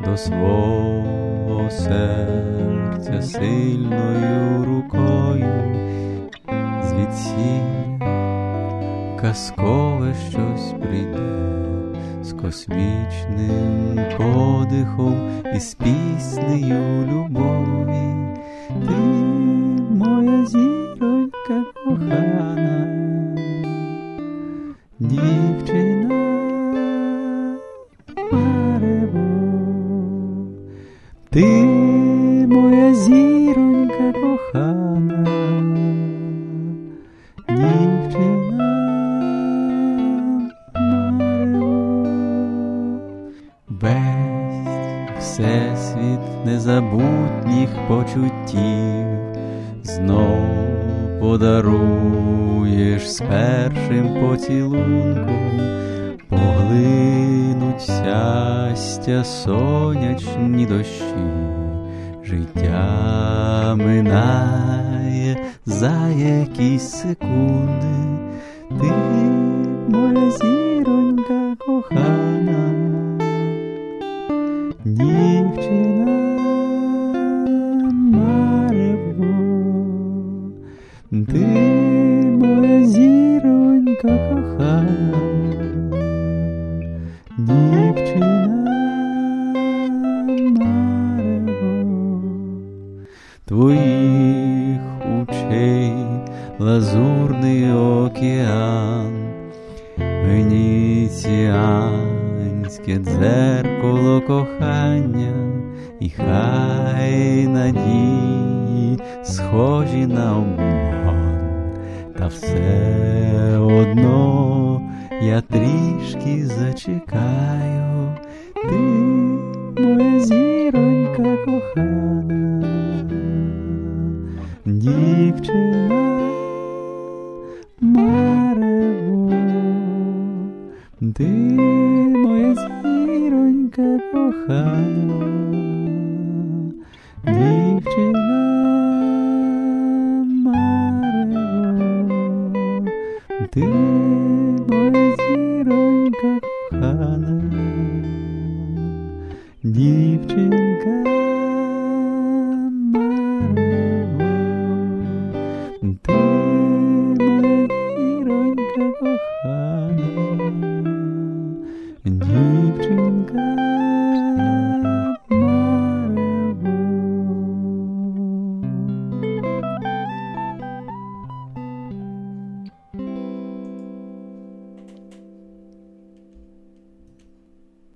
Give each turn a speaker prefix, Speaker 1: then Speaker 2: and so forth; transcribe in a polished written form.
Speaker 1: до свого серця сильною рукою, звідсіль казкове щось прийде, з космічним подихом і з піснею любові. Ти моя зіронька кохана, дівчина марево. Ти моя зіронька кохана, дівчина марево. Весь всесвіт незабутніх почуттів знов подаруєш з першим поцілунком, поглинуть щастя сонячні дощі, життя минає за якісь секунди. Ти моя зіронька кохана, дівчина марево. Ти моя зіронька кохана, дівчина марево. Твоїх очей лазурний океан, венеціанське дзеркало кохання, і хай надії схожі на обман, та все одно я трішки зачекаю. Ти моя зіронька кохана, дівчина марево. Ти моя зіронька кохана, дівчина марево. Ти